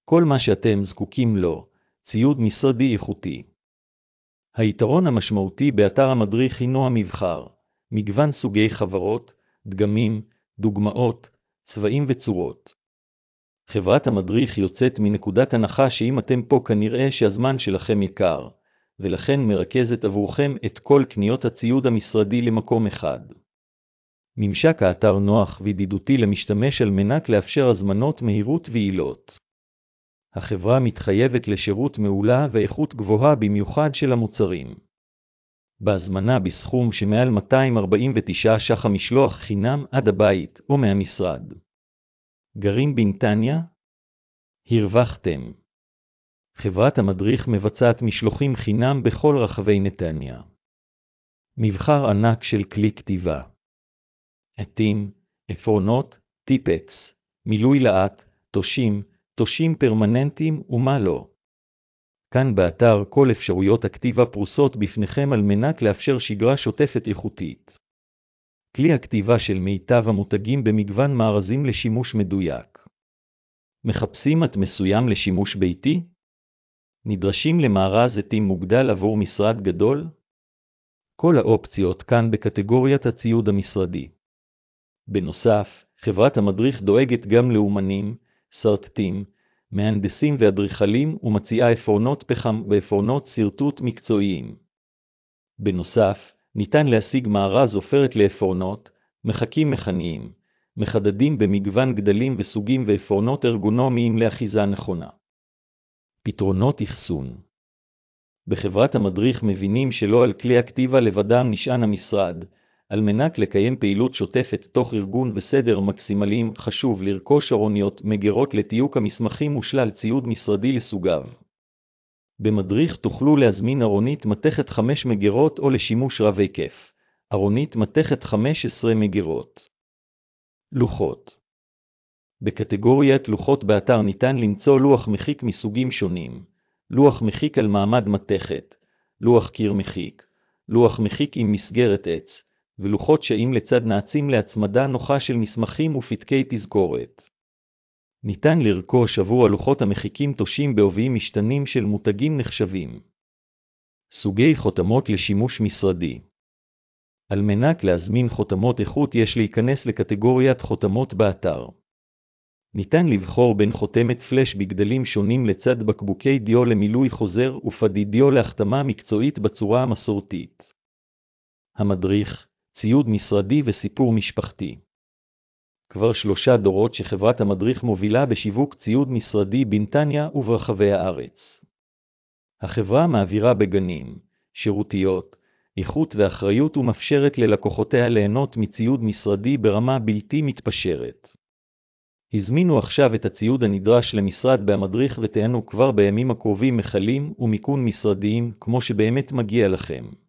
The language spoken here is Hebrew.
כל מה שאתם זקוקים לו, ציוד משרדי איכותי. היתרון המשמעותי באתר המדריך הינו המבחר, מגוון סוגי חברות, דגמים, דוגמאות, צבעים וצורות. חברת המדריך יוצאת מנקודת הנחה שאם אתם פה כנראה שהזמן שלכם יקר, ולכן מרכזת עבורכם את כל קניות הציוד המשרדי למקום אחד. ממשק האתר נוח וידידותי למשתמש על מנת לאפשר הזמנות מהירות ויעילות. החברה מתחייבת לשירות מעולה ואיכות גבוהה במיוחד של המוצרים. בהזמנה בסכום שמעל 249 ש"ח משלוח חינם עד הבית או מהמשרד. גרים בנתניה? הרווחתם. חברת המדריך מבצעת משלוחים חינם בכל רחבי נתניה. מבחר ענק של כלי כתיבה. עטים, עפרונות, טיפקס, מילוי לאט, תושים פרמננטיים ומה לא. כאן באתר כל אפשרויות הכתיבה פרוסות בפניכם על מנת לאפשר שגרה שוטפת איכותית. כלי הכתיבה של מיטב המותגים במגוון מארזים לשימוש מדויק. מחפשים עט מסוים לשימוש ביתי? נדרשים למארז עטים מוגדל עבור משרד גדול? כל האופציות כאן בקטגוריית הציוד המשרדי. בנוסף, חברת המדריך דואגת גם לאומנים, סרטטים, מהנדסים ואדריכלים ומציעה עפרונות פחם ועפרונות סרטוט מקצועיים. בנוסף, ניתן להשיג מארז עופרת לעפרונות, מחקים מכניים, מחדדים במגוון גדלים וסוגים ועפרונות ארגונומיים לאחיזה נכונה. פתרונות אחסון. בחברת המדריך מבינים שלא על כלי הכתיבה לבדם נשען המשרד, על מנת לקיים פעילות שוטפת תוך ארגון וסדר מקסימליים חשוב לרכוש ארוניות מגירות לתיוק המסמכים ושלל ציוד משרדי לסוגיו. במדריך תוכלו להזמין ארונית מתכת 5 מגירות או לשימוש רב היקף, ארונית מתכת 15 מגירות. לוחות. בקטגוריית לוחות באתר ניתן למצוא לוח מחיק מסוגים שונים, לוח מחיק על מעמד מתכת, לוח קיר מחיק, לוח מחיק עם מסגרת עץ, ולוחות שאים לצד נעצים להצמדה נוחה של מסמכים ופתקי תזכורת. ניתן לרכוש עבור הלוחות המחיקים תושים בעוביים משתנים של מותגים נחשבים. סוגי חותמות לשימוש משרדי. על מנת להזמין חותמות איכות יש להיכנס לקטגוריית חותמות באתר. ניתן לבחור בין חותמת פלש בגדלים שונים לצד בקבוקי דיו למילוי חוזר ופדי דיו להחתמה מקצועית בצורה המסורתית. המדריך, ציוד משרדי וסיפור משפחתי. כבר 3 דורות שחברת המדריך מובילה בשיווק ציוד משרדי בנתניה וברחבי הארץ. החברה מעבירה בגנים, שירותיות, איכות ואחריות ומאפשרת ללקוחותיה ליהנות מציוד משרדי ברמה בלתי מתפשרת. הזמינו עכשיו את הציוד הנדרש למשרד במדריך ותהנו כבר בימים הקרובים מחלים ומיקון משרדיים כמו שבאמת מגיע לכם.